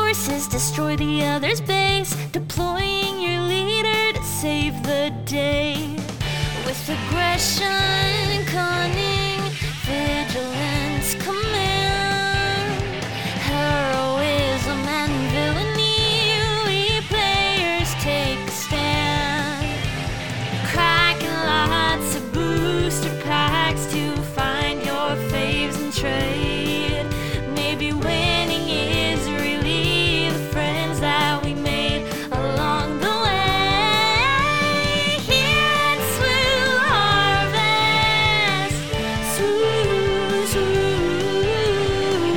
forces destroy the other's base, deploying your leader to save the day. With aggression, cunning, vigilance, command, heroism and villainy, we players take a stand. Cracking lots of booster packs to find your faves and trade. Maybe winning is really the friends that we made along the way. Here at Swoo Harvest, Swoo, Swoo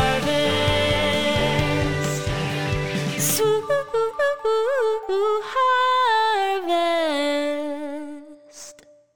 Harvest, Swoo Harvest.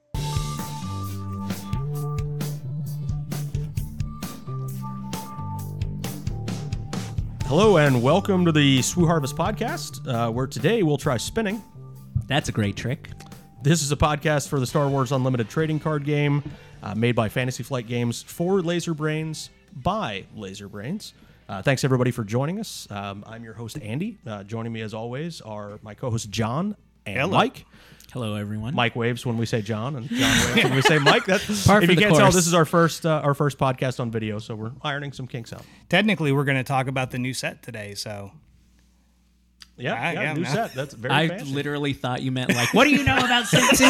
Hello and welcome to the Swoo Harvest podcast, where today we'll try spinning. That's a great trick. This is a podcast for the Star Wars Unlimited trading card game, made by Fantasy Flight Games for Laser Brains by Laser Brains. Thanks everybody for joining us. I'm your host Andy. Joining me as always are my co-host John and Mike. Hello, everyone. Mike waves when we say John, and John waves when we say Mike. That's, Par if for you the can't tell, course. this is our first podcast on video, so we're ironing some kinks out. Technically, we're going to talk about the new set today, so... Yeah, new no. set. That's very I fancy. literally thought you meant like, what do you know about Set 2?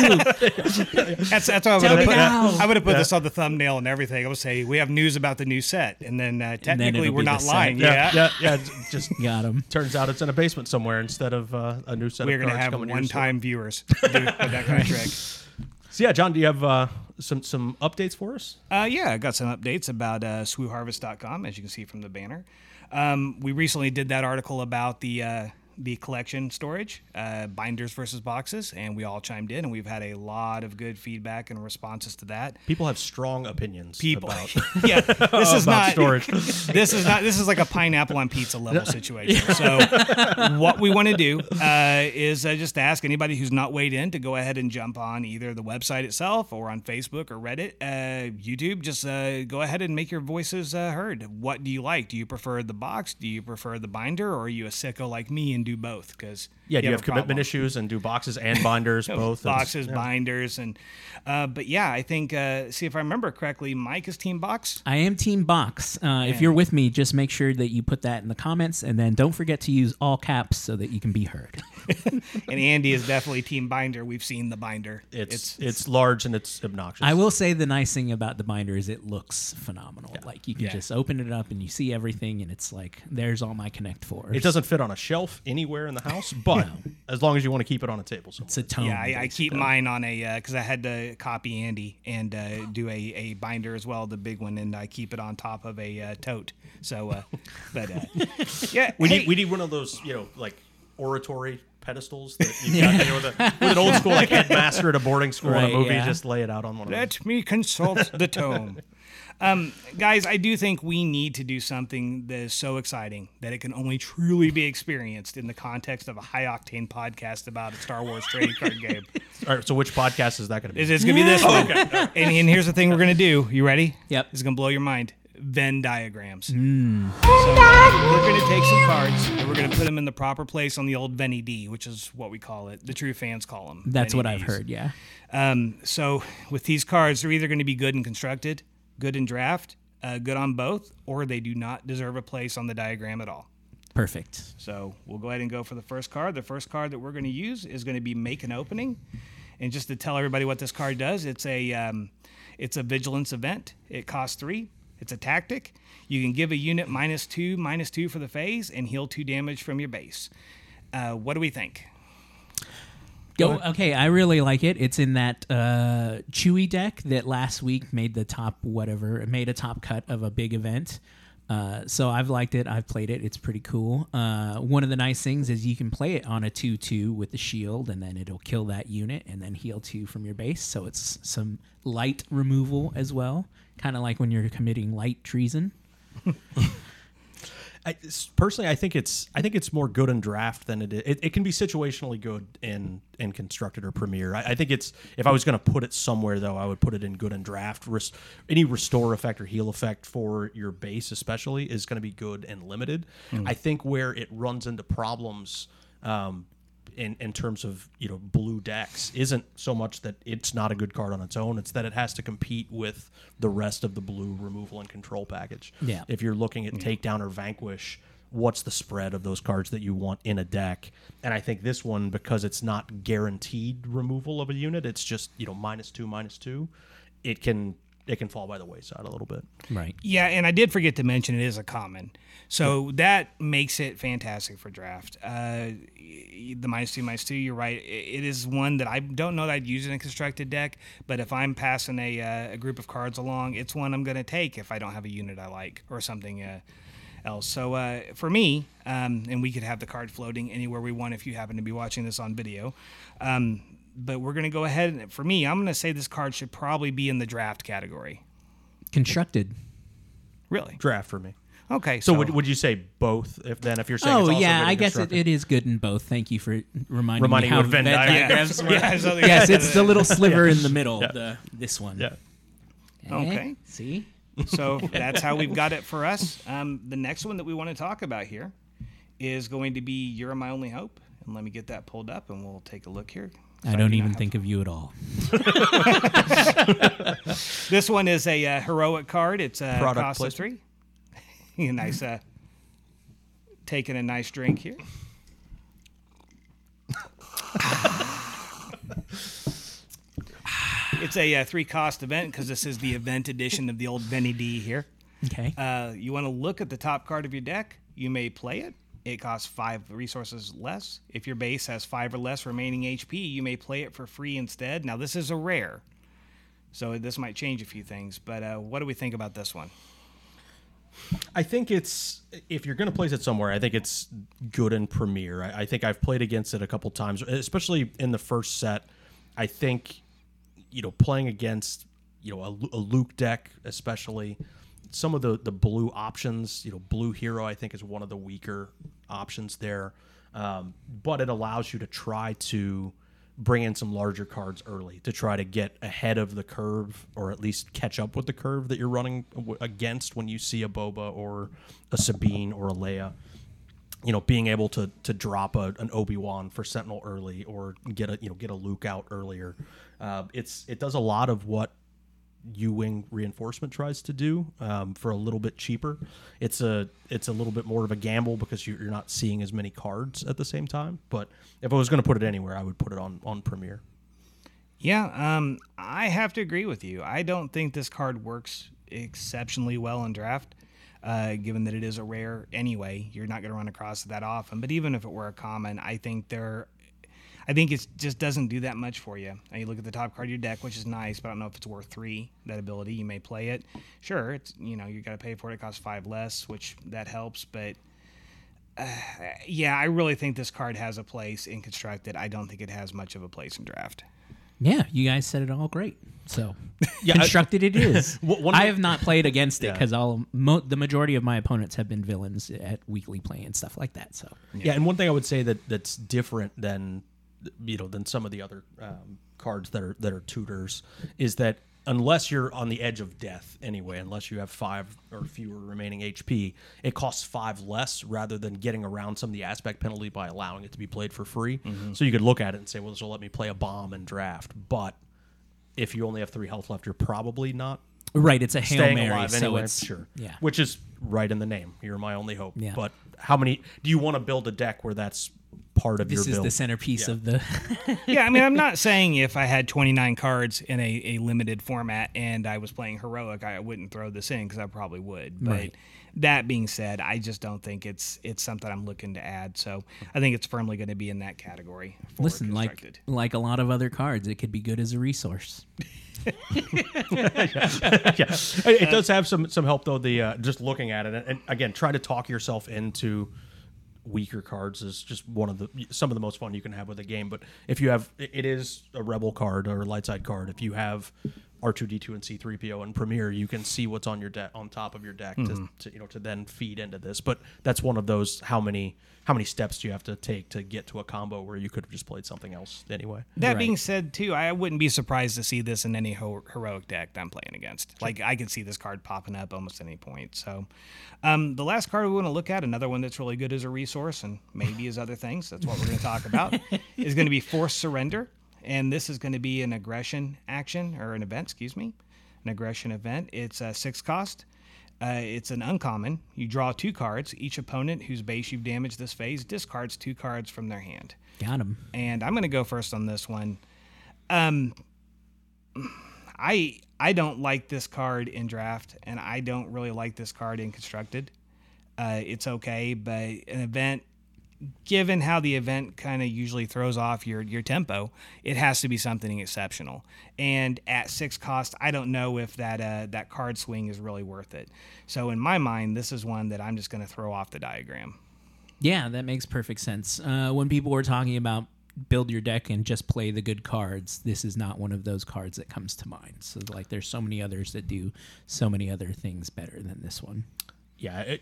That's what I would Tell have me put. now. I would have put this on the thumbnail and everything. I would say, we have news about the new set, and then technically it'll we're be not the set. lying. Yeah. Just Got him. turns out it's in a basement somewhere instead of a new set We're of going to cards have coming to your store. one-time viewers do with that kind of trick. So yeah, John, do you have some updates for us? Yeah, I got some updates about swooharvest.com, as you can see from the banner. We recently did that article about the collection storage, binders versus boxes, and we all chimed in, and we've had a lot of good feedback and responses to that. People have strong opinions about, Yeah, this is about not storage. This is like a pineapple on pizza level situation. So what we want to do is just ask anybody who's not weighed in to go ahead and jump on either the website itself or on Facebook or Reddit, YouTube. Just go ahead and make your voices heard. What do you like? Do you prefer the box? Do you prefer the binder? Or are you a sicko like me and do both? Because Yeah, do you have a commitment problem. issues and do boxes and binders both? Boxes, Yeah. binders, and but yeah, I think see if I remember correctly, Mike is Team Box. I am Team Box. If you're with me, just make sure that you put that in the comments, and then don't forget to use all caps so that you can be heard. And Andy is definitely Team Binder. We've seen the binder. It's large and it's obnoxious. I will say the nice thing about the binder is it looks phenomenal. Like you can just open it up and you see everything, and it's like, there's all my Connect 4s. It doesn't fit on a shelf anywhere in the house, but as long as you want to keep it on a table somewhere. It's a tone. Yeah, I keep basically. mine on a because I had to copy Andy and do a binder as well, the big one, and I keep it on top of a tote. So, but yeah, We hey, need one of those, like oratory pedestals that you got with an old school like headmaster at a boarding school in a Right, movie. yeah. Just lay it out on one of those. let me consult the tome. Guys, I do think we need to do something that is so exciting that it can only truly be experienced in the context of a high-octane podcast about a Star Wars trading card game. All right, so which podcast is that going to be? It's going to be this one. And here's the thing we're going to do. You ready? Yep. This is going to blow your mind. Venn diagrams. So we're going to take some cards and we're going to put them in the proper place on the old Venny D, which is what we call it. The true fans call them. That's Venny what I've Ds. heard, yeah. So with these cards, they're either going to be good and constructed, good in draft, good on both, or they do not deserve a place on the diagram at all. Perfect. So we'll go ahead and go for the first card. The first card that we're going to use is going to be Make an Opening. And just to tell everybody what this card does, it's a vigilance event. It costs 3. It's a tactic. You can give a unit -2 for the phase and heal 2 damage from your base. What do we think? Okay, I really like it. It's in that Chewy deck that last week made the top made a top cut of a big event. So I've liked it. I've played it. It's pretty cool. One of the nice things is you can play it on a 2/2 with the shield, and then it'll kill that unit and then heal 2 from your base. So it's some light removal as well, kind of like when you're committing light treason. Personally, I think it's more good in draft than it is. It can be situationally good in constructed or premier. I think it's, if I was going to put it somewhere though, I would put it in good in draft. Any restore effect or heal effect for your base especially is going to be good and limited. I think where it runs into problems in terms of blue decks isn't so much that it's not a good card on its own. It's that it has to compete with the rest of the blue removal and control package. Yeah. If you're looking at Takedown or Vanquish, what's the spread of those cards that you want in a deck? And I think this one, because it's not guaranteed removal of a unit, it's just -2/-2. It can fall by the wayside a little bit. Right. Yeah, and I did forget to mention it is a common. So that makes it fantastic for draft. The -2/-2, you're right. It is one that I don't know that I'd use in a constructed deck, but if I'm passing a group of cards along, it's one I'm going to take if I don't have a unit I like or something else. So for me, and we could have the card floating anywhere we want if you happen to be watching this on video, but we're going to go ahead. And for me, I'm going to say this card should probably be in the draft category. Constructed. Really? Draft for me. Okay. So would you say both? If you're saying, Oh it's also yeah, good I in guess constructed? it is good in both. Thank you for reminding me you how of Venn diagrams. So Yes, it's the little sliver in the middle. This one. Yeah. Okay. See. So that's how we've got it for us. The next one that we want to talk about here is going to be You're My Only Hope. And let me get that pulled up and we'll take a look here. I don't even think of you at all. This one is a heroic card. It's a Product cost of placement. 3. Nice. Taking a nice drink here. It's a 3-cost event because this is the event edition of the old Benny D here. Okay. You want to look at the top card of your deck. You may play it. It costs 5 resources less. If your base has 5 or less remaining HP, you may play it for free instead. Now, this is a rare, so this might change a few things. But what do we think about this one? I think it's, if you're going to place it somewhere, I think it's good in Premier. I think I've played against it a couple times, especially in the first set. I think, playing against, a Luke deck, especially some of the blue options, blue hero, I think is one of the weaker options there. But it allows you to try to bring in some larger cards early to try to get ahead of the curve, or at least catch up with the curve that you're running against when you see a Boba or a Sabine or a Leia. Being able to drop an Obi-Wan for Sentinel early, or get a Luke out earlier. It does a lot of what U-Wing Reinforcement tries to do for a little bit cheaper. It's a little bit more of a gamble because you're not seeing as many cards at the same time. But if I was going to put it anywhere, I would put it on Premier. Yeah, I have to agree with you. I don't think this card works exceptionally well in draft, given that it is a rare anyway. You're not going to run across it that often. But even if it were a common, I think it just doesn't do that much for you. And you look at the top card of your deck, which is nice, but I don't know if it's worth 3, that ability. You may play it. Sure, it's you got to pay for it. It costs 5 less, which that helps. But yeah, I really think this card has a place in constructed. I don't think it has much of a place in draft. Yeah, you guys said it all great. So, constructed it is. I have not played against it because the majority of my opponents have been villains at weekly play and stuff like that. So Yeah, and one thing I would say that's different than some of the other cards that are tutors is that unless you're on the edge of death anyway, unless you have 5 or fewer remaining HP, it costs 5 less rather than getting around some of the aspect penalty by allowing it to be played for free. Mm-hmm. So you could look at it and say, well, this will let me play a bomb and draft. But if you only have 3 health left, you're probably not right. It's a Hail staying Mary, alive so anyway. it's Sure. Yeah. Which is right in the name. You're my only hope. Yeah. But how many do you want to build a deck where that's part of your This build? is the centerpiece of the. Yeah, I mean, I'm not saying if I had 29 cards in a limited format and I was playing heroic, I wouldn't throw this in because I probably would. But Right. that being said, I just don't think it's something I'm looking to add. So I think it's firmly going to be in that category. For Listen, constructed. like a lot of other cards, it could be good as a resource. It does have some help though. The just looking at it, and again, try to talk yourself into weaker cards is just some of the most fun you can have with a game. But if you have, it is a rebel card or a light side card. If you have R2D2 and C3PO and Premiere, you can see what's on your deck, on top of your deck, to then feed into this. But that's one of those how many steps do you have to take to get to a combo where you could have just played something else anyway. That being said, too, I wouldn't be surprised to see this in any heroic deck that I'm playing against. Like, I could see this card popping up almost any point. So, the last card we want to look at, another one that's really good as a resource and maybe as other things, that's what we're going to talk about, is going to be Forced Surrender. And this is going to be an aggression action, or an event, an aggression event. It's a 6 cost. It's an uncommon. You draw 2 cards. Each opponent whose base you've damaged this phase discards 2 cards from their hand. Got him. And I'm going to go first on this one. I don't like this card in draft, and I don't really like this card in constructed. It's okay, but an event, given how the event kind of usually throws off your tempo, it has to be something exceptional. And at 6 cost, I don't know if that card swing is really worth it. So in my mind, this is one that I'm just going to throw off the diagram. Yeah, that makes perfect sense. When people were talking about build your deck and just play the good cards, this is not one of those cards that comes to mind. So like, there's so many others that do so many other things better than this one. Yeah,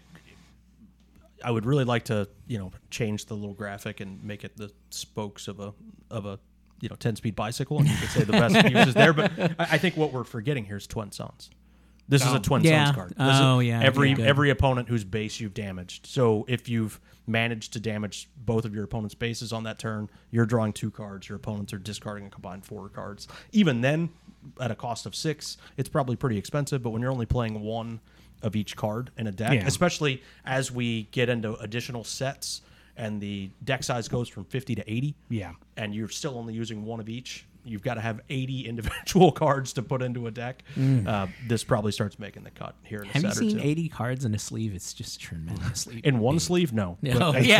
I would really like to, change the little graphic and make it the spokes of a 10-speed bicycle, and you could say the best uses there. But I think what we're forgetting here is Twin Suns. This is a Twin Suns card. Every opponent whose base you've damaged. So if you've managed to damage both of your opponent's bases on that turn, you're drawing 2 cards. Your opponents are discarding a combined 4 cards. Even then, at a cost of 6, it's probably pretty expensive. But when you're only playing 1 of each card in a deck, especially as we get into additional sets and the deck size goes from 50 to 80, and you're still only using 1 of each, you've got to have 80 individual cards to put into a deck. This probably starts making the cut here in a set or two. Have you seen 80 cards in a sleeve? It's just tremendously in one sleeve? No. No. I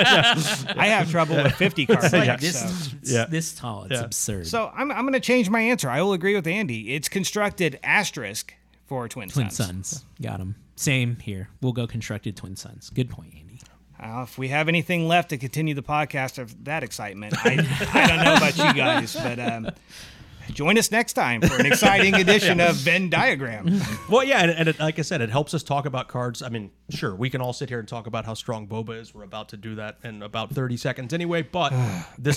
have trouble with 50 cards. This tall. It's absurd. So I'm going to change my answer. I will agree with Andy. It's constructed asterisk for Twin Suns. Got them. Same here. We'll go constructed Twin Suns. Good point, Andy. If we have anything left to continue the podcast of that excitement, I don't know about you guys, but join us next time for an exciting edition of Venn Diagram. Well, yeah, and like I said, it helps us talk about cards. I mean, sure, we can all sit here and talk about how strong Boba is. We're about to do that in about 30 seconds anyway, but this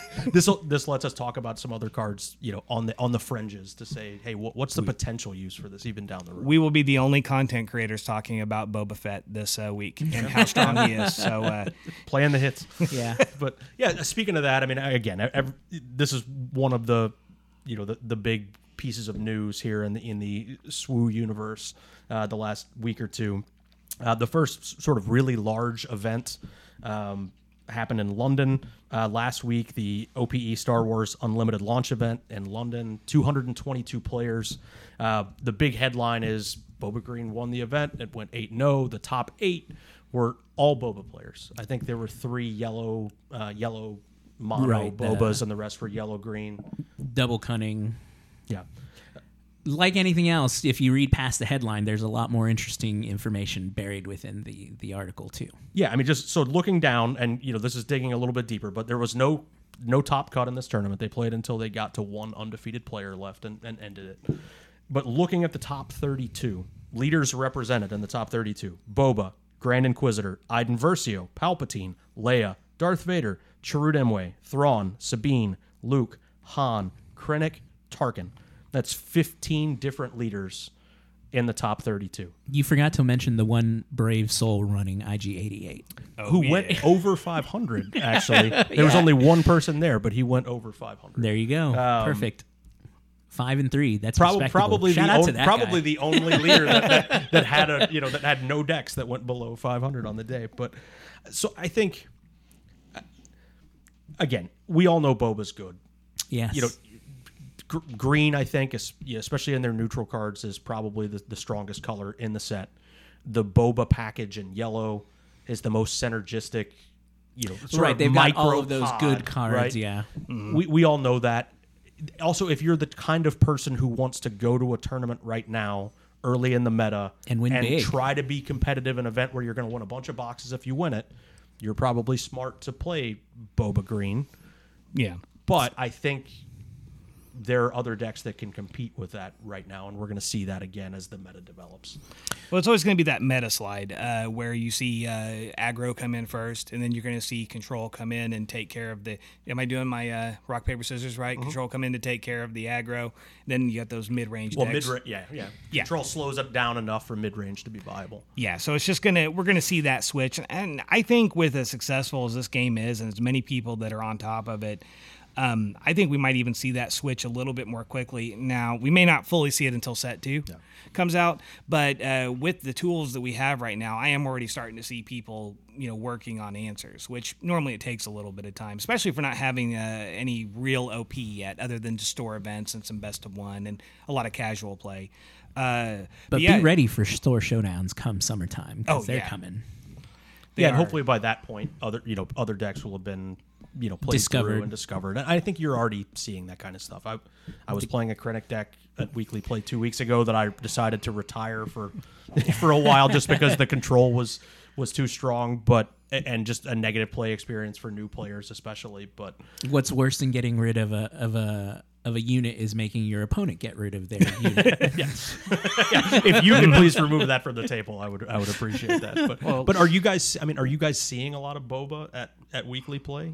lets us talk about some other cards, on the fringes to say, hey, what's the potential use for this even down the road? We will be the only content creators talking about Boba Fett this week and how strong he is. So playing the hits. Yeah. But yeah, speaking of that, I mean, again, this is one of the the big pieces of news here in the SWU universe the last week or two. The first sort of really large event happened in London last week, the OPE Star Wars Unlimited launch event in London, 222 players. The big headline is Boba Green won the event. It went 8-0. The top 8 were all Boba players. I think there were 3 yellow mono Bobas, and the rest were yellow green. Double cunning. Yeah. Like anything else, if you read past the headline, there's a lot more interesting information buried within the article too. Yeah, I mean, just so looking down, and this is digging a little bit deeper, but there was no top cut in this tournament. They played until they got to 1 undefeated player left and ended it. But looking at the top 32, leaders represented in the top 32: Boba, Grand Inquisitor, Iden Versio, Palpatine, Leia, Darth Vader, Chirrut Îmwe, Thrawn, Sabine, Luke, Han, Krennic, Tarkin. That's 15 different leaders in the top 32. You forgot to mention the one brave soul running IG-88. Who went over 500, actually. There was only one person there, but he went over 500. There you go. Perfect. 5 and 3. That's probably Shout out to that guy. the only leader that had that had no decks that went below 500 on the day. But so I think, again, we all know Boba's good. Yes. Green, I think, especially in their neutral cards, is probably the strongest color in the set. The Boba package in yellow is the most synergistic. They've got all of those good cards. Right? Yeah, we all know that. Also, if you're the kind of person who wants to go to a tournament right now, early in the meta, and win big, try to be competitive in an event where you're going to win a bunch of boxes if you win it, you're probably smart to play Boba Green. Yeah, but I think there are other decks that can compete with that right now, and we're going to see that again as the meta develops. Well, it's always going to be that meta slide where you see aggro come in first, and then you're going to see control come in and take care of the. Am I doing my rock paper scissors right? Control come in to take care of the aggro. Then you got those mid range. Well, decks. yeah. Control slows it down enough for mid range to be viable. Yeah, so it's just we're gonna see that switch, and I think with as successful as this game is, and as many people that are on top of it. I think we might even see that switch a little bit more quickly. Now, we may not fully see it until Set 2 comes out, but with the tools that we have right now, I am already starting to see people, working on answers, which normally it takes a little bit of time, especially if we're not having any real OP yet, other than just store events and some best of one and a lot of casual play. But be ready for store showdowns come summertime, because they're coming. And hopefully by that point, other decks will have been played through and discovered. And I think you're already seeing that kind of stuff. I was playing a Krennic deck at Weekly Play 2 weeks ago that I decided to retire for a while just because the control was too strong, and just a negative play experience for new players especially. But what's worse than getting rid of a unit is making your opponent get rid of their unit. Yes. If you could please remove that from the table, I would appreciate that. But are you guys seeing a lot of boba at Weekly Play?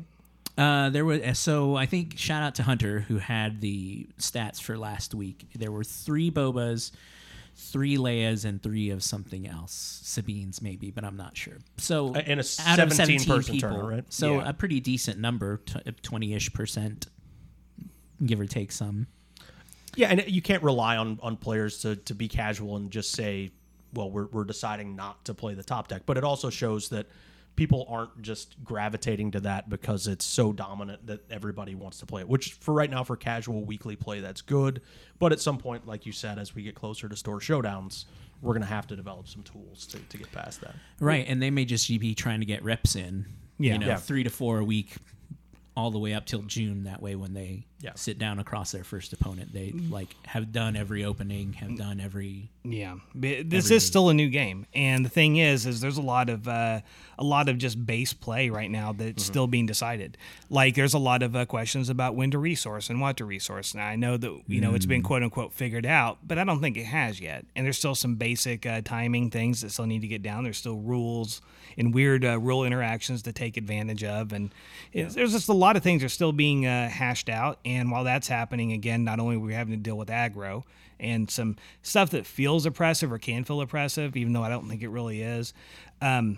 So I think shout out to Hunter who had the stats for last week. There were 3 Bobas, 3 Leias, and 3 of something else, Sabines maybe, but I'm not sure. So in a out of 17 person people, tournament, right? So a pretty decent number, 20-ish%, give or take some. Yeah, and you can't rely on players to be casual and just say, well, we're deciding not to play the top deck. But it also shows that people aren't just gravitating to that because it's so dominant that everybody wants to play it, which for right now, for casual weekly play, that's good. But at some point, like you said, as we get closer to store showdowns, we're going to have to develop some tools to get past that. Right, and they may just be trying to get reps in, 3 to 4 a week, all the way up till June. That way, when they sit down across their first opponent, they have done every opening, have done every. Yeah, this is still a new game, and the thing is there's a lot of just base play right now that's still being decided. Like there's a lot of questions about when to resource and what to resource. Now I know that it's been quote unquote figured out, but I don't think it has yet. And there's still some basic timing things that still need to get down. There's still rules and weird rule interactions to take advantage of, and there's just a lot of things that are still being hashed out. And while that's happening, again, not only are we having to deal with aggro and some stuff that feels oppressive or can feel oppressive, even though I don't think it really is. When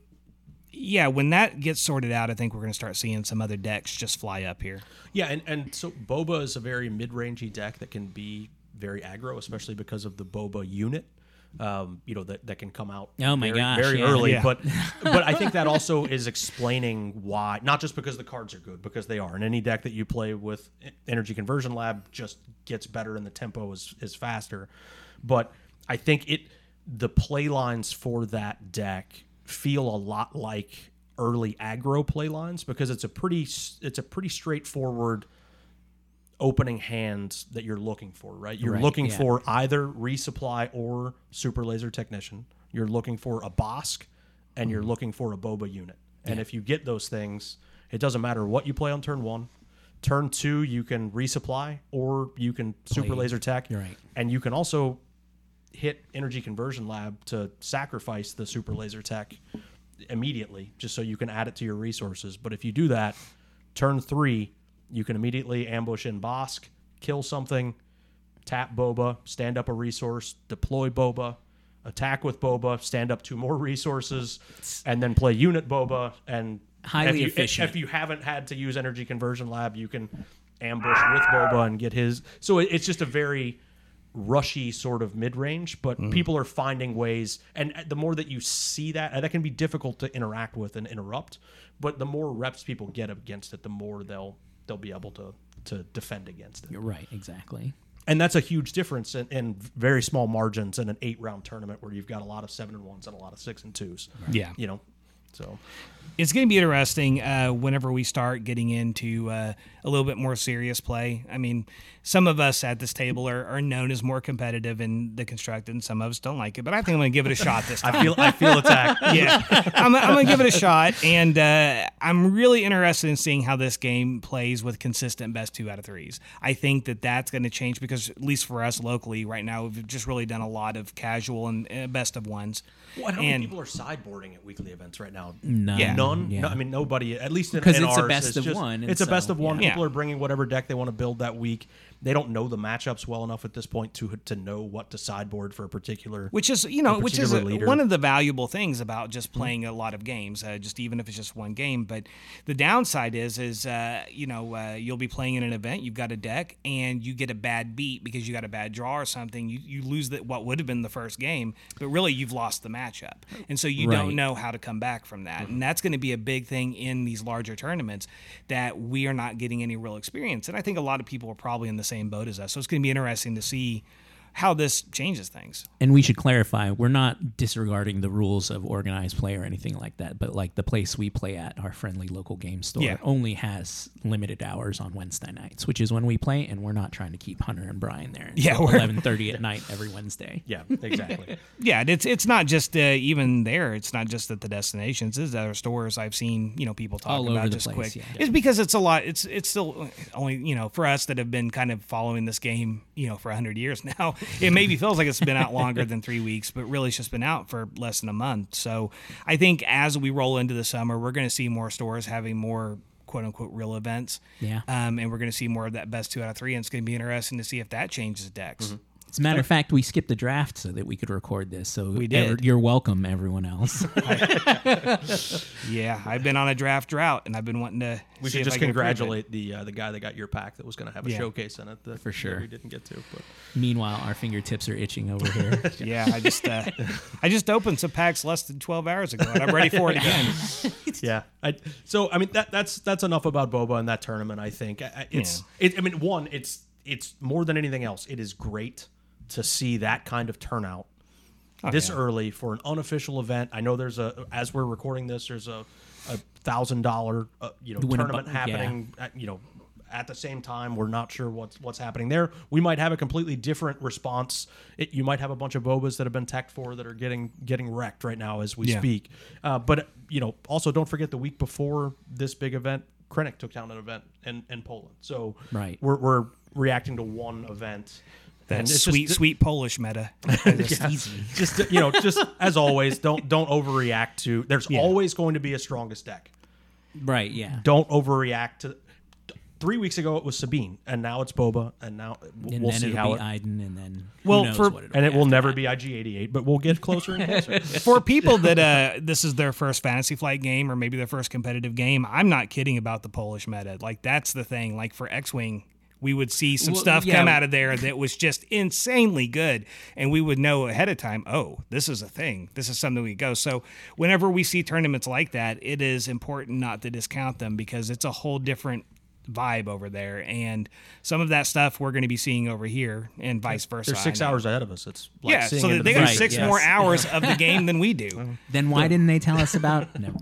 that gets sorted out, I think we're going to start seeing some other decks just fly up here. Yeah, and so Boba is a very mid-rangey deck that can be very aggro, especially because of the Boba unit. That can come out very early. Yeah. But I think that also is explaining why, not just because the cards are good, because they are. And any deck that you play with Energy Conversion Lab just gets better and the tempo is faster. But I think the play lines for that deck feel a lot like early aggro play lines because it's a pretty straightforward opening hand that you're looking for, right? You're looking for either resupply or Super Laser Technician. You're looking for a Bosk, and you're looking for a Boba unit. And if you get those things, it doesn't matter what you play on turn 1. Turn 2, you can resupply, or you can Super Laser Tech. Right. And you can also hit Energy Conversion Lab to sacrifice the Super Laser Tech immediately, just so you can add it to your resources. But if you do that, turn 3, you can immediately ambush in Bosk, kill something, tap Boba, stand up a resource, deploy Boba, attack with Boba, stand up 2 more resources, and then play unit Boba. And highly efficient. If you haven't had to use Energy Conversion Lab, you can ambush with Boba and get his. So it's just a very rushy sort of mid-range, but people are finding ways. And the more that you see that can be difficult to interact with and interrupt. But the more reps people get against it, the more they'll be able to defend against it. Right, exactly. And that's a huge difference in very small margins in an 8-round tournament where you've got a lot of 7-1s and a lot of 6-2s. Yeah. So it's going to be interesting whenever we start getting into a little bit more serious play. I mean, some of us at this table are known as more competitive in the constructed, and some of us don't like it. But I think I'm going to give it a shot this time. I feel attacked. Yeah, I'm going to give it a shot, and I'm really interested in seeing how this game plays with consistent best 2 out of 3s. I think that's going to change because, at least for us locally right now, we've just really done a lot of casual and best of 1s. What? How many people are sideboarding at weekly events right now? None. Yeah. None. Yeah. No, I mean, nobody. At least in Because in it's a ours, best of just- one, and It's a best so, of one. yeah. People are bringing whatever deck they want to build that week. They don't know the matchups well enough at this point to know what to sideboard for a particular. Which is, particular leader. one of the valuable things about just playing a lot of games, just even if it's just one game. But the downside is you'll be playing in an event, you've got a deck, and you get a bad beat because you got a bad draw or something. You lose what would have been the first game, but really you've lost the matchup, and so you don't Right. know how to come back from that. And that's going to be a big thing in these larger tournaments that we are not getting any real experience. And I think a lot of people are probably in the same boat as us. So it's going to be interesting to see how this changes things. And we should clarify, we're not disregarding the rules of organized play or anything like that, but like the place we play at, our friendly local game store, Yeah. only has limited hours on Wednesday nights, which is when we play, and we're not trying to keep Hunter and Brian there Yeah, until we're- 11:30 at night every Wednesday. Yeah, exactly. Yeah, it's not just even there. It's not just at the destinations. It's other stores I've seen. People talk All over about the just place, quick. yeah. It's because it's a lot. It's still only for us that have been kind of following this game for 100 years now. It maybe feels like it's been out longer than 3 weeks, but really it's just been out for less than a month. So I think as we roll into the summer, we're going to see more stores having more quote unquote real events. Yeah. And we're going to see more of that best 2 out of 3, and it's going to be interesting to see if that changes decks. Mm-hmm. As a matter of fact, we skipped the draft so that we could record this. So We did. You're welcome, everyone else. Yeah, I've been on a draft drought, and I've been wanting to. We see should if just I can improve it. congratulate the guy that got your pack that was going to have a Yeah. showcase in it. For sure. We didn't get to. But Meanwhile, our fingertips are itching over here. Yeah, I just opened some packs less than 12 hours ago, and I'm ready for it again. yeah, I mean that's enough about Boba and that tournament. I think it's more than anything else. It is great to see that kind of turnout this yeah. early for an unofficial event. I know as we're recording this, there's a $1,000 Win a tournament bu- happening. At the same time, we're not sure what's happening there. We might have a completely different response. You might have a bunch of Bobas that have been teched for that are getting wrecked right now as we Yeah. speak. But also don't forget the week before this big event, Krennic took down an event in Poland. So Right. we're reacting to one event. That And it's sweet Polish meta. just as always, don't overreact to. There's always going to be a strongest deck. Right, yeah. Don't overreact to. 3 weeks ago it was Sabine, and now it's Boba, and now And we'll then see it'll how be Iden, and then Well, who knows what it'll and be it will after never that. be IG-88, but we'll get closer and closer. For people that this is their first Fantasy Flight game or maybe their first competitive game, I'm not kidding about the Polish meta. Like, that's the thing. Like, for X-Wing, we would see some Well, stuff yeah. come out of there that was just insanely good, and we would know ahead of time, oh, this is a thing. This is something we go. So whenever we see tournaments like that, it is important not to discount them because it's a whole different vibe over there, and some of that stuff we're going to be seeing over here and vice versa. They're 6 I know. hours ahead of us. It's like Yeah, seeing so into they the got Right, 6 yes. more hours of the game than we do. Then why didn't they tell us about? Never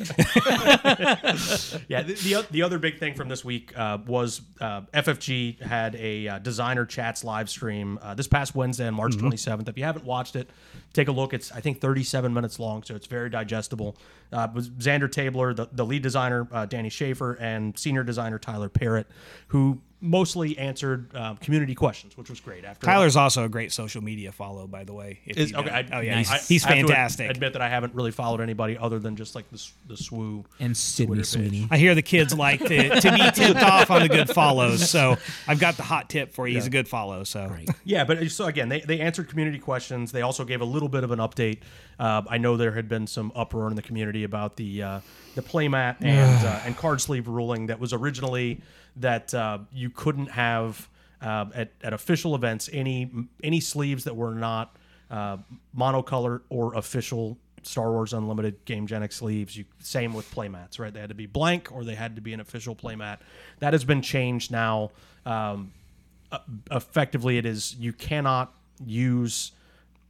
mind. Yeah, the other big thing from this week was FFG had a designer chats live stream this past Wednesday on March 27th. If you haven't watched it, take a look. It's, I think, 37 minutes long, so it's very digestible. It was Xander Tabler, the lead designer, Danny Schaefer, and senior designer Tyler Parrott, who mostly answered community questions, which was great. Tyler's also a great social media follow, by the way. if you don't. Oh yeah, Nice. he's I have to fantastic. admit that I haven't really followed anybody other than just like the SWU. And Sydney Twitter page. Sweeney. I hear the kids like to be tipped off on the good follows, so I've got the hot tip for you. He's a good follow. So Right. Yeah, but so again, they answered community questions. They also gave a little bit of an update. I know there had been some uproar in the community about the playmat and card sleeve ruling that was originally that you couldn't have at official events any sleeves that were not monocolor or official Star Wars Unlimited Game Genic sleeves. Same with playmats, right? They had to be blank or they had to be an official playmat. That has been changed now. Effectively, it is you cannot use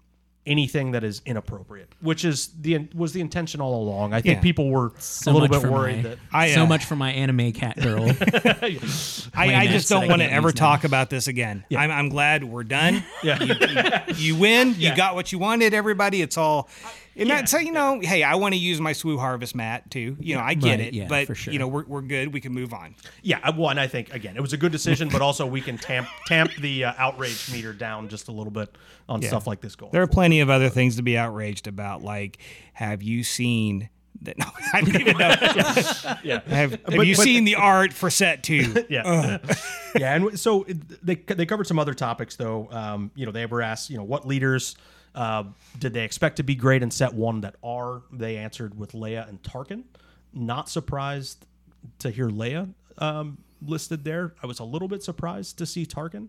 anything that is inappropriate, which was the intention all along. I think Yeah. people were So a little much bit for worried my- that so much for my anime cat girl. I Playmats just that don't I want to can't ever use now. talk about this again. I'm glad we're done. yeah. You win. Yeah. You got what you wanted, everybody. It's all. And that's so, hey, I want to use my SWU Harvest mat too. I get Right, it. yeah, but, for sure. we're good. We can move on. Yeah, one, I think, again, it was a good decision, but also we can tamp the outrage meter down just a little bit on stuff like this going There are forward. plenty of other things to be outraged about. Like, have you seen that? No, I don't even know. Yeah. Have you seen the art for set 2? Yeah. Yeah, and so they covered some other topics, though. They were asked, what leaders did they expect to be great in set 1 that are? They answered with Leia and Tarkin. Not surprised to hear Leia listed there. I was a little bit surprised to see Tarkin.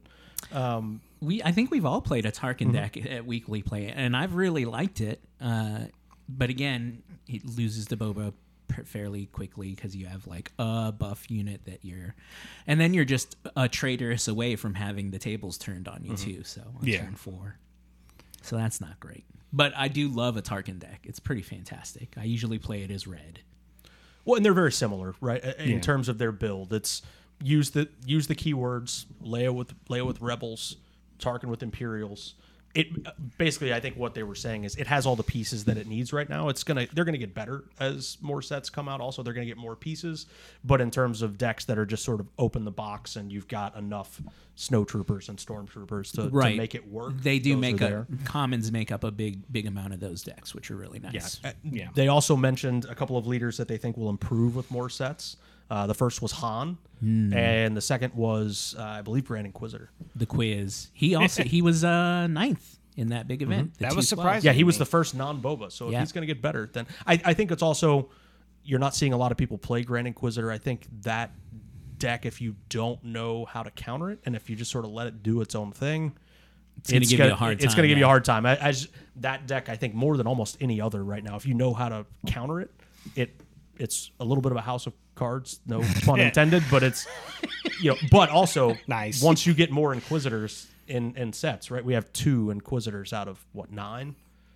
I think we've all played a Tarkin deck at weekly play, and I've really liked it. But again, it loses to Boba fairly quickly because you have like a buff unit and then you're just a traitorous away from having the tables turned on you too. So on turn 4, so that's not great. But I do love a Tarkin deck. It's pretty fantastic. I usually play it as red. Well, and they're very similar, right? In terms of their build, it's use the keywords Leia with rebels, Tarkin with Imperials. It basically, I think what they were saying is it has all the pieces that it needs right now. They're gonna get better as more sets come out. Also, they're gonna get more pieces. But in terms of decks that are just sort of open the box and you've got enough snowtroopers and stormtroopers to make it work, They do those are there. commons make up a big amount of those decks, which are really nice. Yeah. They also mentioned a couple of leaders that they think will improve with more sets. The first was Han, and the second was, I believe, Grand Inquisitor. The quiz. He was 9th in that big event. the That was 212. surprising. Yeah, he was the first non-Boba, so if Yeah. he's going to get better, then I think it's also, you're not seeing a lot of people play Grand Inquisitor. I think that deck, if you don't know how to counter it, and if you just sort of let it do its own thing, It's going to give you a hard time. It's going to give you a hard time. That deck, I think, more than almost any other right now, if you know how to counter it, it's a little bit of a house of cards. No pun intended, but it's but also Nice. Once you get more Inquisitors in sets, right? We have 2 Inquisitors out of 9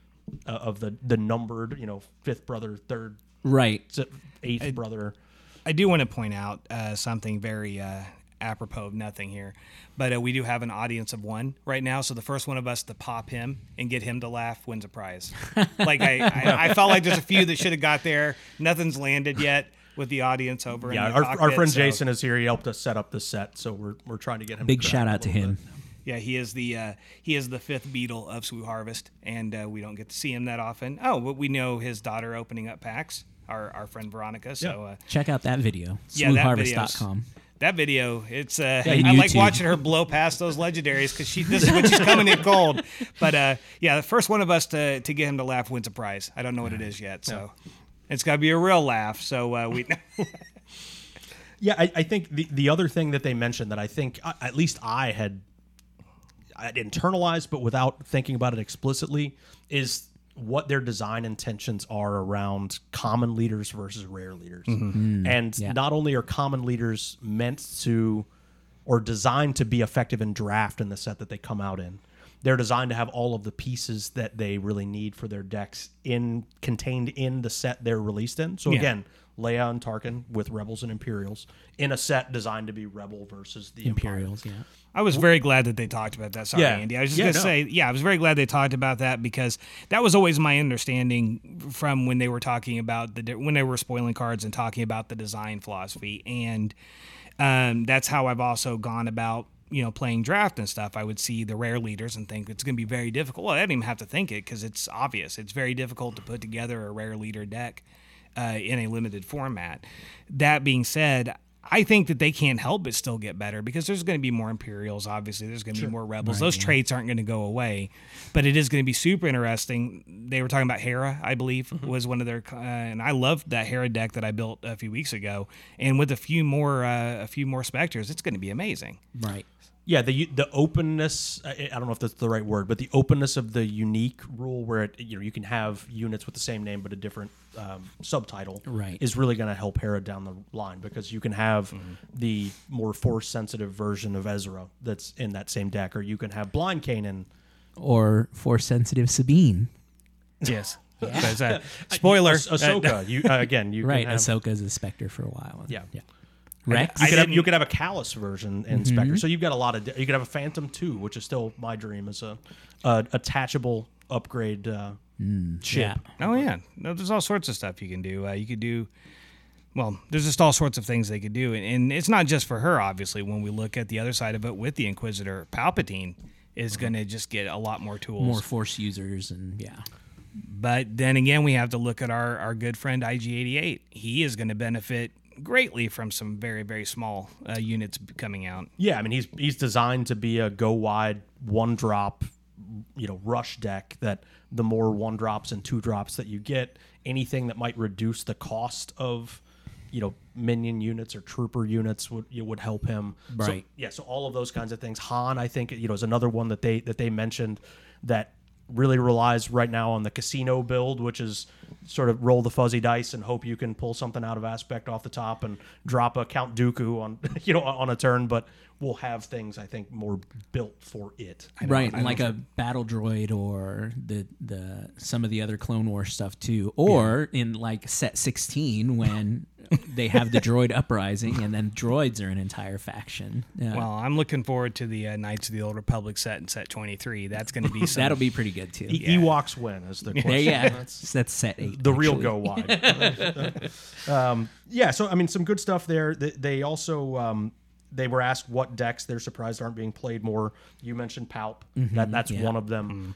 of the numbered, 5th brother, 3rd, Right. 8th brother. I do want to point out something very apropos of nothing here, but we do have an audience of 1 right now. So the first one of us to pop him and get him to laugh wins a prize. Like I felt like there's a few that should have got there. Nothing's landed yet with the audience over. Yeah, in the our cockpit, friend so- Jason is here. He helped us set up this set, so we're trying to get him. Big to shout crack out to a little him. bit. Yeah, he is the 5th beetle of SWU Harvest, and we don't get to see him that often. Oh, but we know his daughter opening up packs. Our friend Veronica. So Check out that video. Yeah, that SWUharvest.com. that video, it's I YouTube. like watching her blow past those legendaries because this is when she's coming in cold. But the first one of us to get him to laugh wins a prize. I don't know what it is yet, so it's got to be a real laugh. So we. Yeah, I think the other thing that they mentioned that I think at least I had internalized, but without thinking about it explicitly, is what their design intentions are around common leaders versus rare leaders. And not only are common leaders meant to or designed to be effective in draft in the set that they come out in, they're designed to have all of the pieces that they really need for their decks contained in the set they're released in. So again, Leia and Tarkin with Rebels and Imperials in a set designed to be Rebel versus the Imperials, Empire. yeah. I was very glad that they talked about that. Sorry, Yeah. Andy. I was just Yeah, going to no. say, I was very glad they talked about that because that was always my understanding from when they were talking about when they were spoiling cards and talking about the design philosophy. And that's how I've also gone about, playing draft and stuff. I would see the rare leaders and think it's going to be very difficult. Well, I didn't even have to think it because it's obvious. It's very difficult to put together a rare leader deck in a limited format. That being said, I think that they can't help but still get better because there's going to be more Imperials, obviously. There's going to be more Rebels. Those traits aren't going to go away, but it is going to be super interesting. They were talking about Hera, I believe, was one of their, and I loved that Hera deck that I built a few weeks ago. And with a few more Spectres, it's going to be amazing. Right. Yeah, the openness, I don't know if that's the right word, but the openness of the unique rule where you can have units with the same name but a different subtitle Right. is really going to help Hera down the line because you can have the more force sensitive version of Ezra that's in that same deck, or you can have Blind Kanan or Force sensitive Sabine. Yes. Spoiler. Ahsoka. You again. You Right, Can have, Ahsoka's a Spectre for a while. Yeah. Rex. You could have a Callus version in Spectre. So you've got a lot of. You could have a Phantom 2, which is still my dream as a attachable upgrade ship. Yeah. Oh yeah, no, there's all sorts of stuff you can do. You could do, well, there's just all sorts of things they could do, and it's not just for her. Obviously, when we look at the other side of it with the Inquisitor, Palpatine is going to just get a lot more tools, More Force users, and But then again, we have to look at our good friend IG-88. He is going to benefit greatly from some very, very small units coming out. Yeah, I mean he's designed to be a go wide one drop, rush deck. That the more one drops and two drops that you get, anything that might reduce the cost of, minion units or trooper units would help him. Right. So all of those kinds of things. Han, I think, is another one that they mentioned that really relies right now on the casino build, which is sort of roll the fuzzy dice and hope you can pull something out of aspect off the top and drop a Count Dooku on on a turn, but we'll have things I think more built for it. right, like a battle droid or the some of the other Clone Wars stuff too, or in like set 16 when they have the droid uprising and then droids are an entire faction. Well, I'm looking forward to the Knights of the Old Republic set in set 23. That's going to be some, that'll be pretty good too. Ewoks win is the question. Yeah, that's set 8. The real actually. go wide. So I mean, some good stuff there. They also they were asked what decks they're surprised aren't being played more. You mentioned Palp. That's one of them.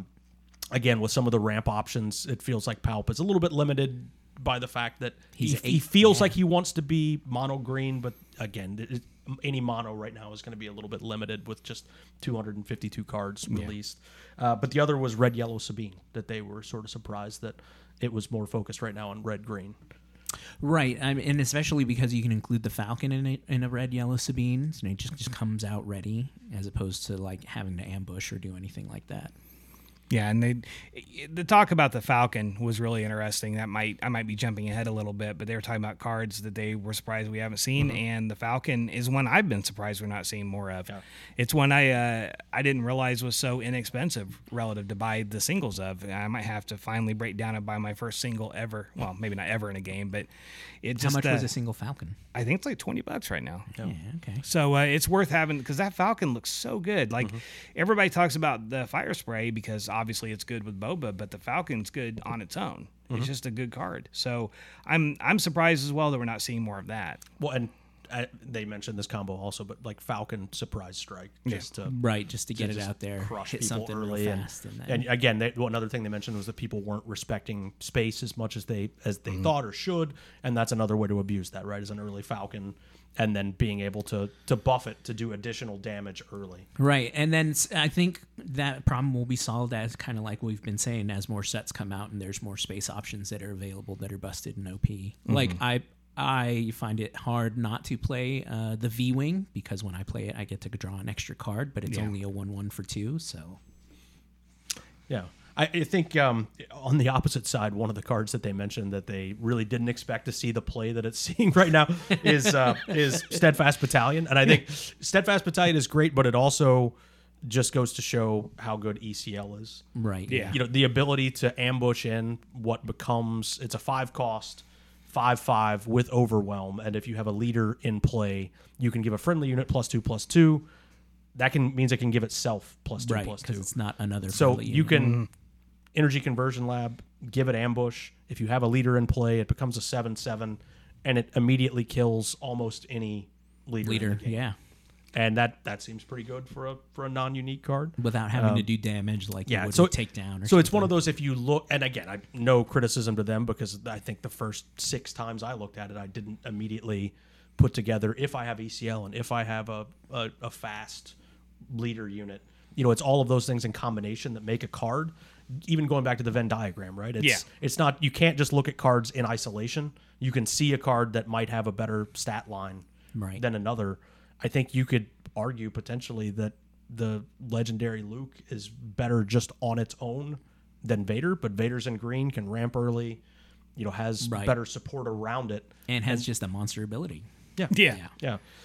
Again, with some of the ramp options, it feels like Palp is a little bit limited by the fact that he feels like he wants to be mono green, but again, any mono right now is going to be a little bit limited with just 252 cards released. But the other was red, yellow, Sabine, that they were sort of surprised that it was more focused right now on red, green. Right, and especially because you can include the Falcon in a red, yellow Sabine, and it just comes out ready, as opposed to like having to ambush or do anything like that. Yeah, and the talk about the Falcon was really interesting. I might be jumping ahead a little bit, but they were talking about cards that they were surprised we haven't seen, and the Falcon is one I've been surprised we're not seeing more of. Yeah. It's one I didn't realize was so inexpensive relative to buy the singles of. I might have to finally break down and buy my first single ever. Well, maybe not ever in a game, but it just. How much was a single Falcon? I think it's like $20 right now. Yeah, okay. So it's worth having because that Falcon looks so good. Like everybody talks about the Fire Spray because obviously it's good with Boba, but the Falcon's good on its own. It's just a good card. So I'm surprised as well that we're not seeing more of that. Well, and they mentioned this combo also, but like Falcon Surprise Strike, just to get it out there, crush hit people something early, real fast, and again, another thing they mentioned was that people weren't respecting space as much as they thought or should, and that's another way to abuse that, right? As an early Falcon. And then being able to buff it to do additional damage early. Right. And then I think that problem will be solved as kind of like we've been saying, as more sets come out and there's more space options that are available that are busted in OP. Like I find it hard not to play the V-Wing because when I play it, I get to draw an extra card, but it's only a 1/1 for 2. So, yeah. I think on the opposite side, one of the cards that they mentioned that they really didn't expect to see the play that it's seeing right now is Steadfast Battalion. And I think Steadfast Battalion is great, but it also just goes to show how good ECL is. Right. Yeah. The ability to ambush in what becomes, it's a 5-cost, 5/5 with Overwhelm. And if you have a leader in play, you can give a friendly unit +2/+2. That means it can give itself +2/+2. Right, because it's not another. So you can Energy Conversion Lab, give it ambush. If you have a leader in play, it becomes a 7/7, and it immediately kills almost any leader. In the game. Yeah. And that seems pretty good for a non-unique card Without having to do damage like you would so with Takedown. So it's one of those, if you look, and again, no criticism to them because I think the first 6 times I looked at it, I didn't immediately put together if I have ECL and if I have a fast leader unit. It's all of those things in combination that make a card. Even going back to the Venn diagram, right? It's not, you can't just look at cards in isolation. You can see a card that might have a better stat line than another. I think you could argue potentially that the legendary Luke is better just on its own than Vader, but Vader's in green, can ramp early, has better support around it. And has just a monster ability. Yeah.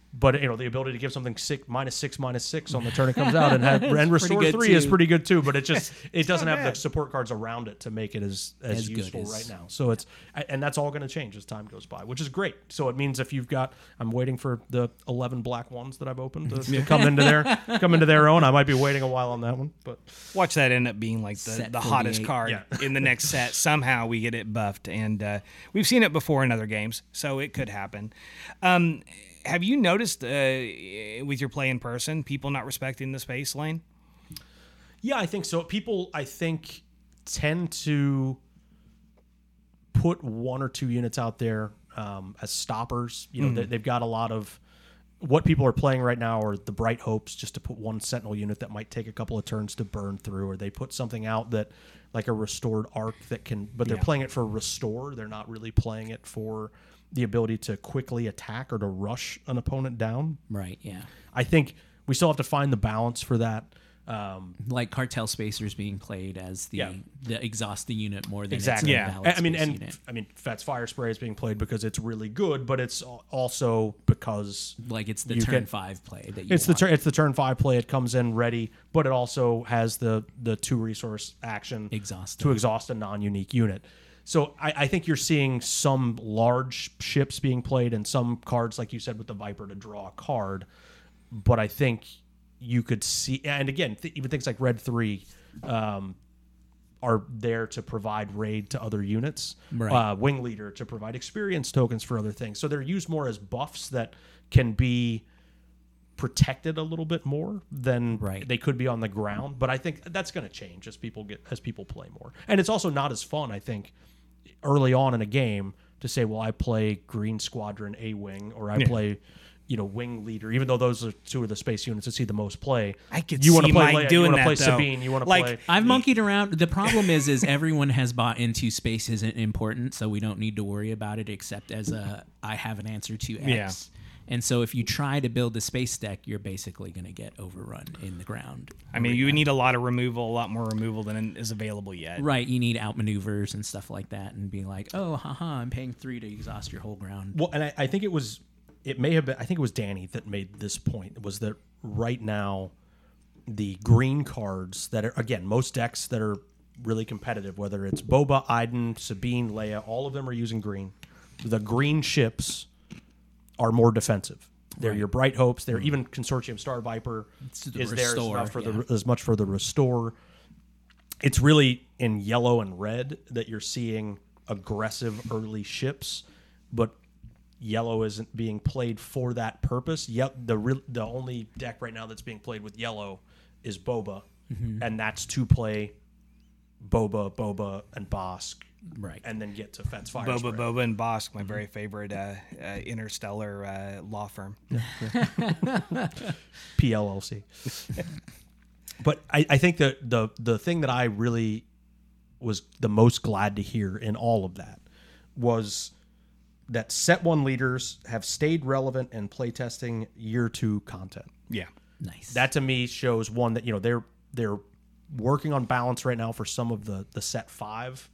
But the ability to give something -6 on the turn it comes out and restore good 3 is too. pretty good too. But it doesn't have the support cards around it to make it as As good useful as- right now. So and that's all going to change as time goes by, which is great. So it means if you've got, I'm waiting for the 11 black ones that I've opened to come into their own. I might be waiting a while on that one, but Watch that end up being like Set the hottest 48. card Yeah. in the next set. Somehow we get it buffed, and we've seen it before in other games, so it could happen. Have you noticed with your play in person, people not respecting the space lane? yeah, I think so. People, I think, tend to put 1 or 2 units out there as stoppers. They've got a lot of what people are playing right now are the Bright Hopes, just to put 1 Sentinel unit that might take a couple of turns to burn through, or they put something out that like a restored arc that can, but they're playing it for restore. They're not really playing it for the ability to quickly attack or to rush an opponent down. Right, yeah. I think we still have to find the balance for that. Like Cartel Spacers being played as the exhaust the unit more than Exactly. it's a Yeah. valid space unit. Fats Fire Spray is being played because it's really good, but it's also because Like it's the you turn can- 5 play that you it's want. the turn 5 play. It comes in ready, but it also has the 2 resource action Exhaust to it. exhaust a non-unique unit. So I think you're seeing some large ships being played and some cards, like you said, with the Viper to draw a card. But I think you could see, and again, even things like Red 3 are there to provide raid to other units. Right. Wing Leader to provide experience tokens for other things. So they're used more as buffs that can be protected a little bit more than Right. they could be on the ground. But I think that's going to change as people play more. And it's also not as fun, I think, early on in a game to say, well, I play Green Squadron A-Wing or I play Wing Leader, even though those are 2 of the space units that see the most play. I could you wanna see play Mike Leia, doing you wanna that, play though. Sabine, you want to Like, play. I've monkeyed around. The problem is everyone has bought into space isn't important, so we don't need to worry about it except as I have an answer to X. Yeah. And so if you try to build a space deck, you're basically going to get overrun in the ground. I mean, you would need a lot more removal than is available yet. Right, you need outmaneuvers and stuff like that, and be like, oh, haha, I'm paying 3 to exhaust your whole ground. Well, and I think it was Danny that made this point, was that right now the green cards that are, again, most decks that are really competitive, whether it's Boba, Iden, Sabine, Leia, all of them are using green. The green ships are more defensive. They're your Bright Hopes. They're even Consortium Star Viper the is there restore, as much for the restore. It's really in yellow and red that you're seeing aggressive early ships, but yellow isn't being played for that purpose. The only deck right now that's being played with yellow is Boba, and that's to play Boba, and Bosk, Right. and then get to Fats Fire. Boba and Bosk, my very favorite interstellar law firm. PLLC. But I think that the thing that I really was the most glad to hear in all of that was that set 1 leaders have stayed relevant in playtesting year 2 content. Yeah. Nice. That to me shows one that they're working on balance right now for some of the set 5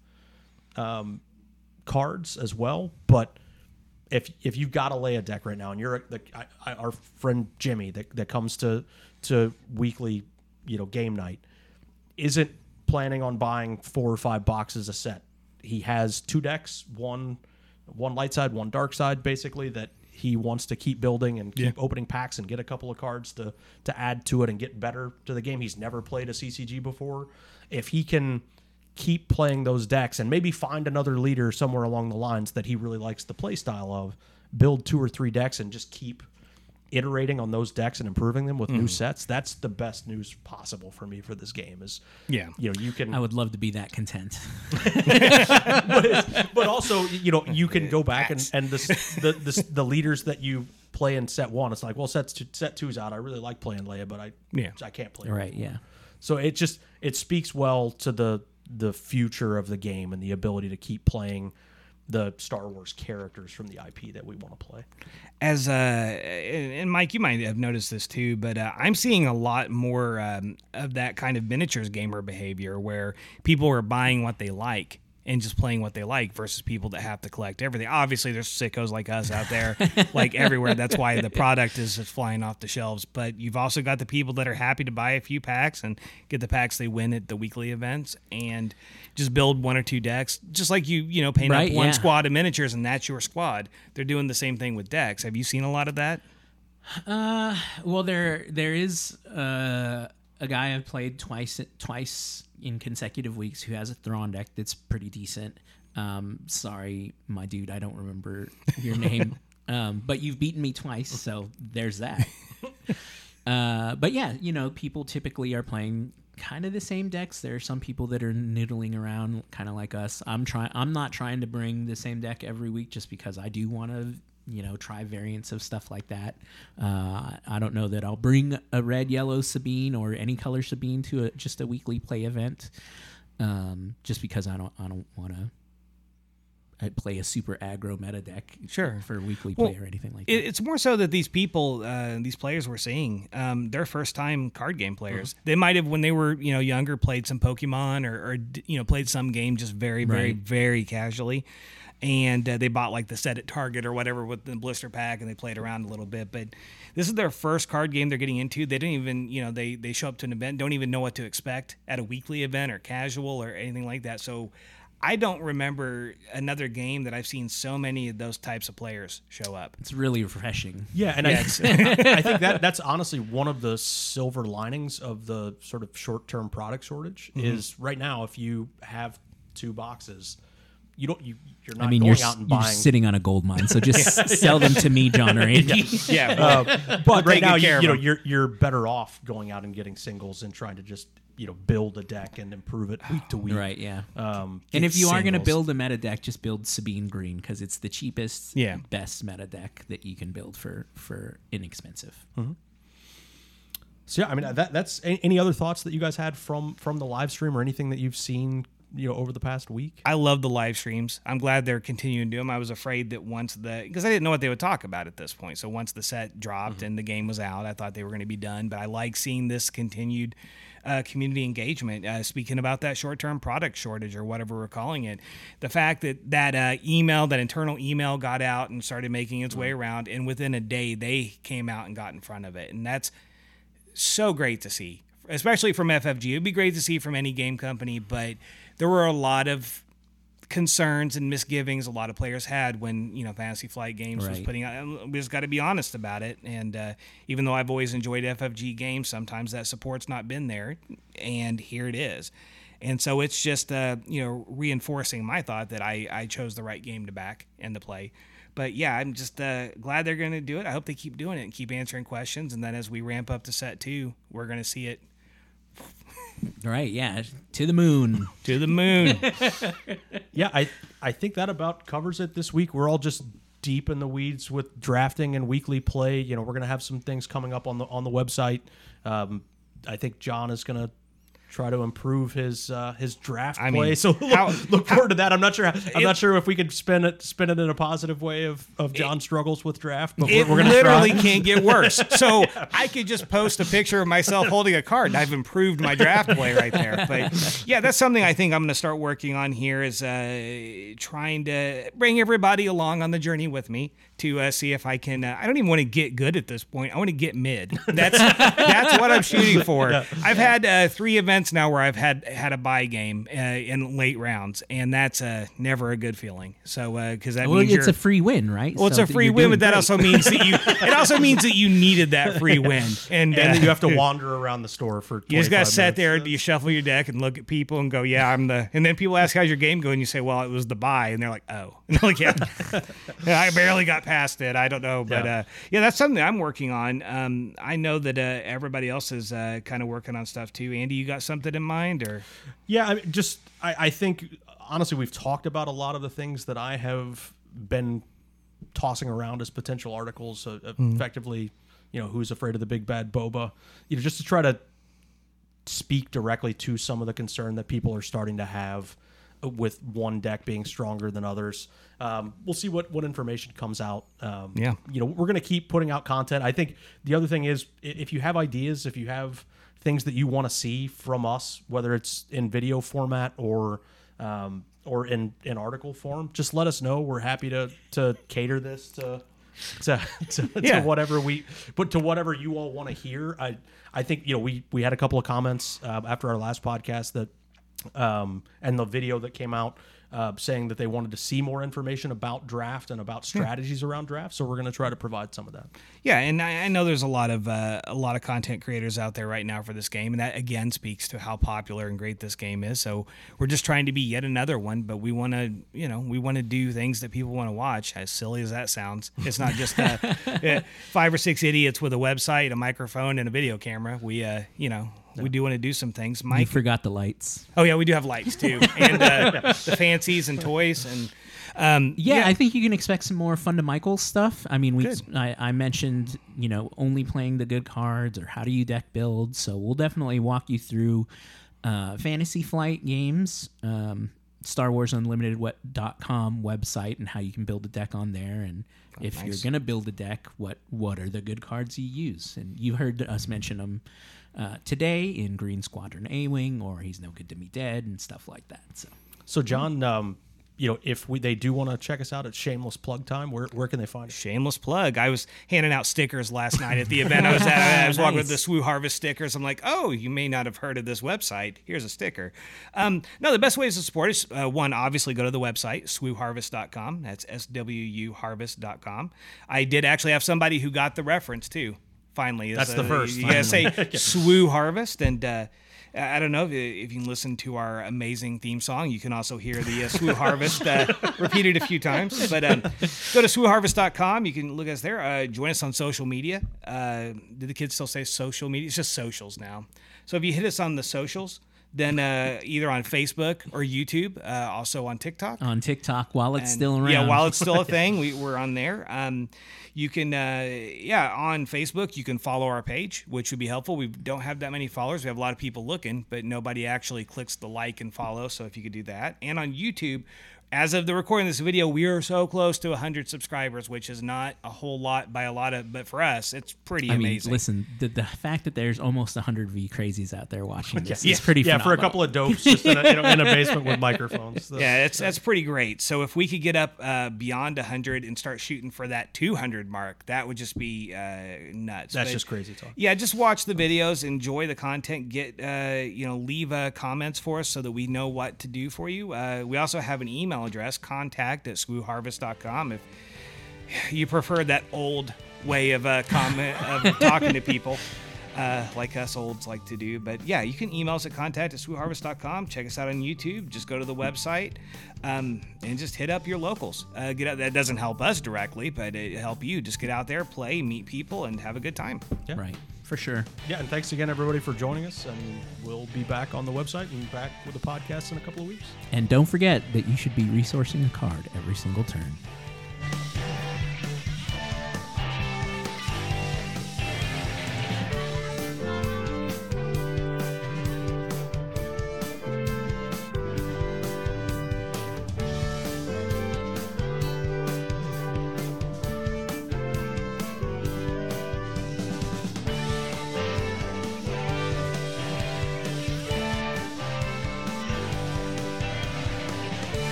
cards as well. But if you've got a Leia deck right now and you're our friend Jimmy that comes to weekly game night isn't planning on buying 4 or 5 boxes a set. He has 2 decks, one light side, one dark side, basically, that he wants to keep building and keep opening packs and get a couple of cards to add to it and get better to the game. He's never played a CCG before. If he can keep playing those decks and maybe find another leader somewhere along the lines that he really likes the play style of, build 2 or 3 decks and just keep iterating on those decks and improving them with new sets, that's the best news possible for me for this game. Is you can. I would love to be that content. But also, you can go back and the leaders that you play in set 1, it's like, well, set 2's out. I really like playing Leia, but I can't play. Right, yeah. So it speaks well to the future of the game and the ability to keep playing the Star Wars characters from the IP that we want to play. As and Mike, you might have noticed this too, but I'm seeing a lot more of that kind of miniatures gamer behavior where people are buying what they like and just playing what they like versus people that have to collect everything. Obviously, there's sickos like us out there, like everywhere. That's why the product is just flying off the shelves. But you've also got the people that are happy to buy a few packs and get the packs they win at the weekly events and just build 1 or 2 decks, just like you paint up one squad of miniatures and that's your squad. They're doing the same thing with decks. Have you seen a lot of that? Well, there is a guy I've played twice in consecutive weeks who has a Thrawn deck that's pretty decent. Sorry, my dude, I don't remember your name, but you've beaten me twice, so there's that. But yeah, people typically are playing kind of the same decks. There are some people that are noodling around, kind of like us. I'm not trying to bring the same deck every week just because I do want to try variants of stuff like that. I don't know that I'll bring a red, yellow Sabine or any color Sabine to just a weekly play event, just because I don't want to play a super aggro meta deck for weekly play or anything like that. It's more so that these people, these players we're seeing, they're first-time card game players. They might have, when they were younger, played some Pokemon or played some game just very, very, very casually. And they bought like the set at Target or whatever with the blister pack, and they played around a little bit. But this is their first card game they're getting into. They don't even, they show up to an event, don't even know what to expect at a weekly event or casual or anything like that. So I don't remember another game that I've seen so many of those types of players show up. It's really refreshing. Yeah, and I think that's honestly one of the silver linings of the sort of short-term product shortage is right now, if you have 2 boxes, you're not going out and buying. You're sitting on a gold mine, so just sell them to me, John or Andy. But right now, you're better off going out and getting singles and trying to just build a deck and improve it week to week. Right. Yeah. And if you are going to build a meta deck, just build Sabine Green because it's the cheapest, best meta deck that you can build for inexpensive. Mm-hmm. So yeah, I mean that's any other thoughts that you guys had from the live stream or anything that you've seen over the past week? I love the live streams. I'm glad they're continuing to do them. I was afraid that because I didn't know what they would talk about at this point. So once the set dropped and the game was out, I thought they were going to be done. But I like seeing this continued community engagement. Speaking about that short-term product shortage or whatever we're calling it, the fact that internal email got out and started making its way around, and within a day they came out and got in front of it, and that's so great to see, especially from FFG. It'd be great to see from any game company, but there were a lot of concerns and misgivings a lot of players had when Fantasy Flight Games was putting out. We just got to be honest about it. And even though I've always enjoyed FFG games, sometimes that support's not been there, and here it is. And so it's just reinforcing my thought that I chose the right game to back and to play. But yeah, I'm just glad they're going to do it. I hope they keep doing it and keep answering questions. And then as we ramp up to set 2, we're going to see it. Right, yeah, to the moon. To the moon. Yeah, I think that about covers it this week. We're all just deep in the weeds with drafting and weekly play. We're going to have some things coming up on the website. I think John is going to try to improve his draft play. So look forward to that. I'm not sure if we could spin it in a positive way of John's struggles with draft, but we're going to literally can't get worse. So I could just post a picture of myself holding a card, and I've improved my draft play right there. But yeah, that's something I think I'm going to start working on here, is trying to bring everybody along on the journey with me to see if I can. I don't even want to get good at this point. I want to get mid. That's what I'm shooting for. Yeah. I've had 3 events now where I've had a bye game in late rounds, and that's never a good feeling. So because that means it's a free win, right? Well, it's a free win, but that also means that you needed that free win, and then you have to wander around the store for 25 you just got to sit minutes. there, you shuffle your deck and look at people and go, yeah, I'm the. And then people ask, how's your game going? You say, well, it was the bye, and they're like, oh, and they're like, yeah, I barely got past it. I don't know, but yeah, that's something I'm working on. I know that everybody else is kind of working on stuff too. Andy, you got something in mind, or? Yeah, I think honestly we've talked about a lot of the things that I have been tossing around as potential articles. Effectively, who's afraid of the big bad boba? Just to try to speak directly to some of the concern that people are starting to have with one deck being stronger than others. We'll see what information comes out. We're going to keep putting out content. I think the other thing is, if you have ideas, if you have things that you want to see from us, whether it's in video format or or in article form, just let us know. We're happy to cater this to whatever to whatever you all want to hear. I think we had a couple of comments after our last podcast that and the video that came out saying that they wanted to see more information about draft and about strategies around draft. So we're going to try to provide some of that. Yeah, and I know there's a lot of content creators out there right now for this game, and that again speaks to how popular and great this game is. So we're just trying to be yet another one, but we want to do things that people want to watch. As silly as that sounds, it's not just 5 or 6 idiots with a website, a microphone, and a video camera. We we do want to do some things. Mike, You forgot the lights. oh yeah, we do have lights too, and the fancies and toys and. I think you can expect some more Fun to Michael stuff. I mean, I mentioned, only playing the good cards or how do you deck build. So we'll definitely walk you through Fantasy Flight games, Star Wars Unlimited.com website and how you can build a deck on there. And if you're going to build a deck, what are the good cards you use? And you heard us mention them today in Green Squadron A-Wing or He's No Good to Me Dead and stuff like that. So John, if they do want to check us out at Shameless Plug Time, where can they find us? Shameless plug. I was handing out stickers last night at the event I was at. I was walking with the SWU Harvest stickers. I'm like, oh, you may not have heard of this website. Here's a sticker. No, the best ways to support is, one, obviously go to the website, swuharvest.com. That's SWU harvest.com. I did actually have somebody who got the reference, too. Finally. That's the first. You got to say SWU Harvest, and I don't know if you can listen to our amazing theme song. You can also hear the SWU Harvest repeated a few times. But go to swuharvest.com. You can look at us there. Join us on social media. Do the kids still say social media? It's just socials now. So if you hit us on the socials, then either on Facebook or YouTube, also on TikTok. On TikTok, while it's still around. Yeah, while it's still a thing, we're on there. You can, on Facebook, you can follow our page, which would be helpful. We don't have that many followers. We have a lot of people looking, but nobody actually clicks the like and follow, so if you could do that. And on YouTube, as of the recording of this video, we are so close to 100 subscribers, which is not a whole lot by a lot of, but for us, it's pretty amazing. Listen, the fact that there's almost 100 V crazies out there watching this is pretty phenomenal. phenomenal. For a couple of dopes just in a basement with microphones. That's pretty great. So if we could get up beyond 100 and start shooting for that 200 mark, that would just be nuts. That's just crazy talk. Yeah, just watch the videos, enjoy the content, leave comments for us so that we know what to do for you. We also have an email address, contact@swuharvest.com, if you prefer that old way of talking to people like us olds like to do. But yeah, you can email us at contact@swuharvest.com. Check us out on YouTube. Just go to the website and just hit up your locals. Get out. That doesn't help us directly, but it help you. Just get out there, play, meet people, and have a good time. Yeah. Right, for sure. Yeah, and thanks again, everybody, for joining us. And we'll be back on the website and back with the podcast in a couple of weeks. And don't forget that you should be resourcing a card every single turn.